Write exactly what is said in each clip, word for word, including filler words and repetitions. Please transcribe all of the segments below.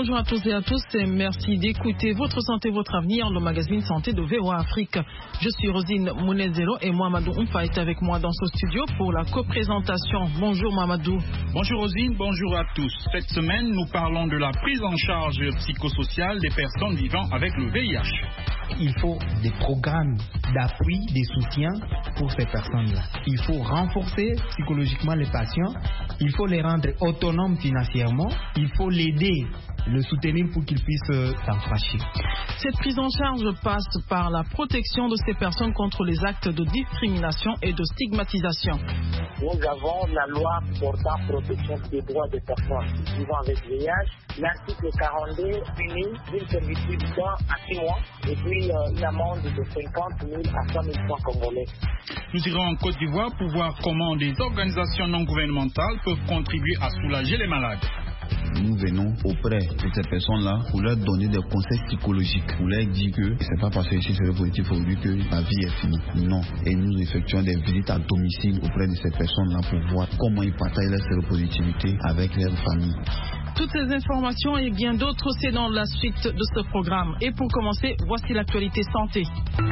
Bonjour à tous et à tous et merci d'écouter Votre Santé, Votre Avenir, le magazine Santé de V O A Afrique. Je suis Rosine Mounezelo et Mohamedou Oumfa est avec moi dans ce studio pour la coprésentation. Bonjour Mohamedou. Bonjour Rosine, bonjour à tous. Cette semaine, nous parlons de la prise en charge psychosociale des personnes vivant avec le V I H. Il faut des programmes d'appui, des soutiens pour ces personnes-là. Il faut renforcer psychologiquement les patients. Il faut les rendre autonomes financièrement. Il faut l'aider, le soutenir pour qu'il puisse s'affranchir. Cette prise en charge passe par la protection de ces personnes contre les actes de discrimination et de stigmatisation. Nous avons la loi portant protection des droits des personnes vivant avec V I H. L'article quarante-deux punit d'une servitude d'un à six mois et puis euh, une amende de cinquante mille à cent mille francs congolais. Nous irons en Côte d'Ivoire pour voir comment des organisations non gouvernementales peuvent contribuer à soulager les malades. Nous venons auprès de ces personnes-là pour leur donner des conseils psychologiques, pour leur dire que c'est pas parce que je suis séropositif aujourd'hui que la vie est finie. Non. Et nous effectuons des visites à domicile auprès de ces personnes-là pour voir comment ils partagent leur séropositivité avec leur famille. Toutes ces informations et bien d'autres, c'est dans la suite de ce programme. Et pour commencer, voici l'actualité santé.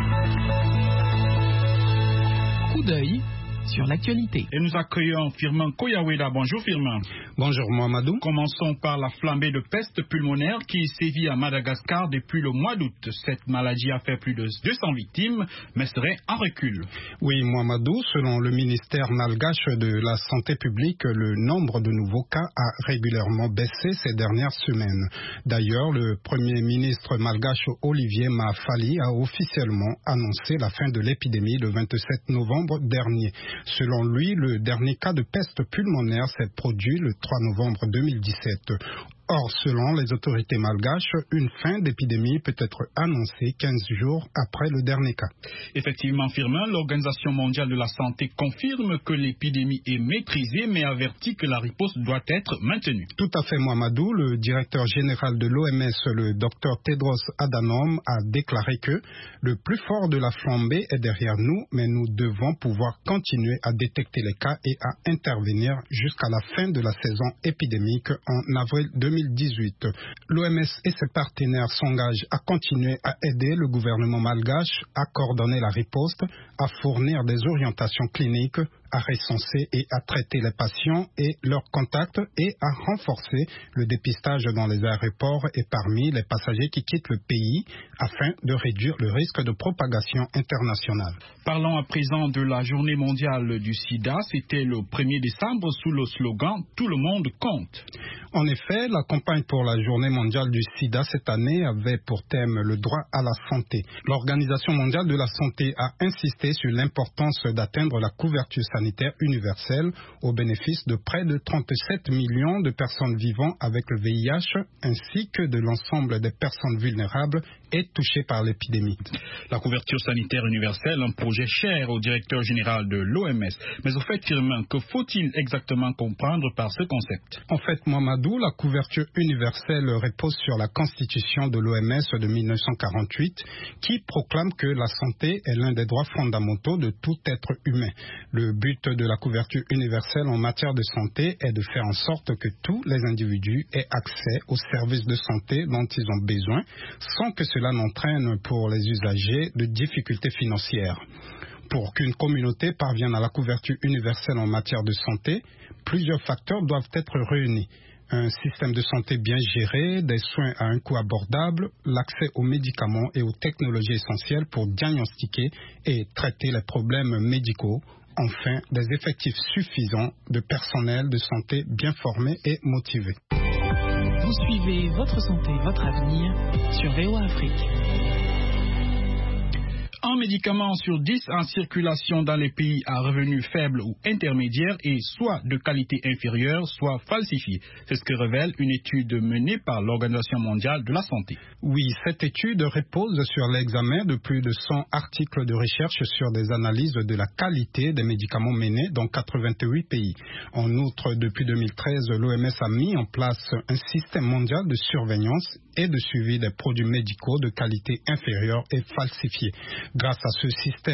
Coup d'œil sur l'actualité. Et nous accueillons Firmin Koyaweda. Bonjour Firmin. Bonjour Mohamedou. Commençons par la flambée de peste pulmonaire qui sévit à Madagascar depuis le mois d'août. Cette maladie a fait plus de deux cents victimes, mais serait en recul. Oui Mohamedou, selon le ministère malgache de la Santé publique, le nombre de nouveaux cas a régulièrement baissé ces dernières semaines. D'ailleurs, le Premier ministre malgache Olivier Mahafali a officiellement annoncé la fin de l'épidémie le vingt-sept novembre dernier. Selon lui, le dernier cas de peste pulmonaire s'est produit le trois novembre deux mille dix-sept. Or, selon les autorités malgaches, une fin d'épidémie peut être annoncée quinze jours après le dernier cas. Effectivement, Firmin, l'Organisation mondiale de la santé confirme que l'épidémie est maîtrisée, mais avertit que la riposte doit être maintenue. Tout à fait, Mohamedou. Le directeur général de l'O M S, le docteur Tedros Adhanom, a déclaré que le plus fort de la flambée est derrière nous, mais nous devons pouvoir continuer à détecter les cas et à intervenir jusqu'à la fin de la saison épidémique en avril deux mille dix-huit. L'O M S et ses partenaires s'engagent à continuer à aider le gouvernement malgache à coordonner la riposte, à fournir des orientations cliniques, à recenser et à traiter les patients et leurs contacts et à renforcer le dépistage dans les aéroports et parmi les passagers qui quittent le pays afin de réduire le risque de propagation internationale. Parlons à présent de la journée mondiale du sida. C'était le premier décembre sous le slogan « Tout le monde compte ». En effet, la campagne pour la journée mondiale du sida cette année avait pour thème le droit à la santé. L'Organisation mondiale de la santé a insisté sur l'importance d'atteindre la couverture sanitaire universelle au bénéfice de près de trente-sept millions de personnes vivant avec le V I H ainsi que de l'ensemble des personnes vulnérables et touchées par l'épidémie. La couverture sanitaire universelle, un projet cher au directeur général de l'O M S. Mais au fait, Firmin, que faut-il exactement comprendre par ce concept? En fait, Mohamedou, la couverture universelle repose sur la constitution de l'O M S de mille neuf cent quarante-huit qui proclame que la santé est l'un des droits fondamentaux de tout être humain. Le but de la couverture universelle en matière de santé est de faire en sorte que tous les individus aient accès aux services de santé dont ils ont besoin sans que cela n'entraîne pour les usagers de difficultés financières. Pour qu'une communauté parvienne à la couverture universelle en matière de santé, plusieurs facteurs doivent être réunis. Un système de santé bien géré, des soins à un coût abordable, l'accès aux médicaments et aux technologies essentielles pour diagnostiquer et traiter les problèmes médicaux, enfin des effectifs suffisants de personnel de santé bien formé et motivé. Vous suivez Votre Santé, Votre Avenir sur V O A Afrique. Un médicament sur dix en circulation dans les pays à revenus faibles ou intermédiaires est soit de qualité inférieure, soit falsifié. C'est ce que révèle une étude menée par l'Organisation mondiale de la santé. Oui, cette étude repose sur l'examen de plus de cent articles de recherche sur des analyses de la qualité des médicaments menés dans quatre-vingt-huit pays. En outre, depuis deux mille treize, l'O M S a mis en place un système mondial de surveillance et de suivi des produits médicaux de qualité inférieure et falsifiés. Grâce à ce système,